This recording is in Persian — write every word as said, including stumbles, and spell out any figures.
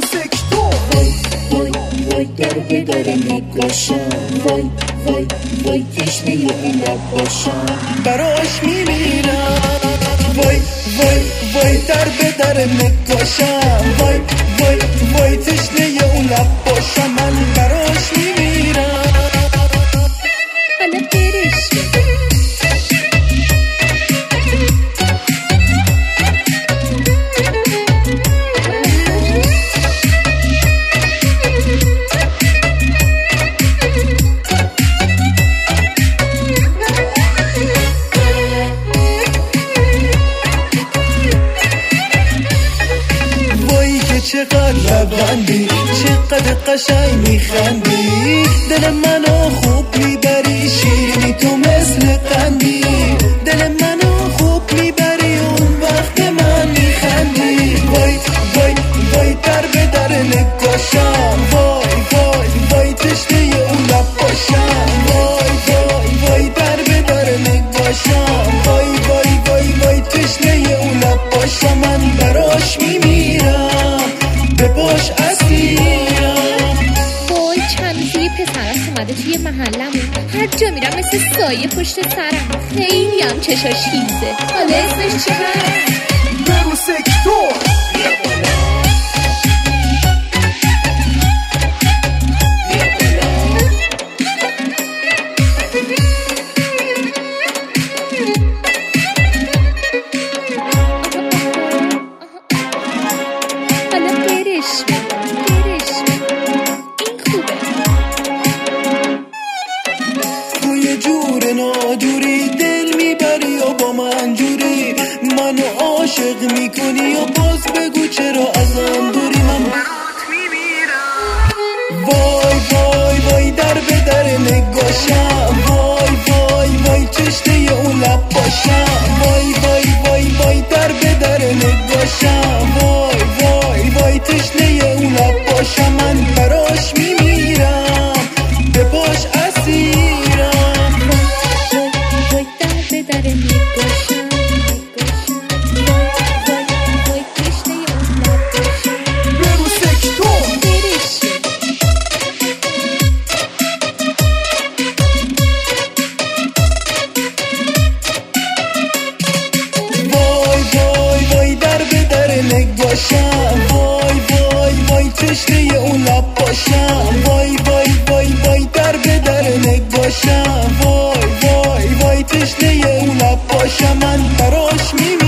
سکتور. وای وای وای در به در نگاشم، وای وای وای تشنه اون لب باشم، براش میمیرم. وای وای وای در به در نگاشم، وای وای وای تشنه اون لب باشم، من براش میمیرم. حالا برش چقدر لبخندی، چقدر قشنگ میخندی، دل منو خوب میبری، شیرینی تو مثل قندی، دل منو خوب میبری، اون وقت من میخندی. وای وای وای در به در نگاشم، وای وای وای تشنه اون لب باشم، وای وای وای در به در نگاشم، وای وای وای وای تشنه اون لب باشم، من براش میمیرم، به باش اسیرم. وای چند روزه یه پسرست اومده توی محلمون، هر جا میرم مثل سایه پشت سرم، خیلی هم چشاش هیزه. حالا اسمش چی هست؟ برو سکتور. ناجوری دل میبری و با من جوری، منو عاشق میکنی و باز بگو چرا ازم دوری، من برات میمیرم. وای وای وای در به در نگاشم، وای وای وای تشنه اون لب باشم، وای وای وای وای در به در نگاشم، وای وای وای تشنه اون لب باشم، من براش میمیرم، به باش اسیرم. نگاشم، وای وای وای تشنه اون لب باشم، وای وای وای وای در به در نگاشم، وای وای وای تشنه اون لب باشم، من براش میمیرم.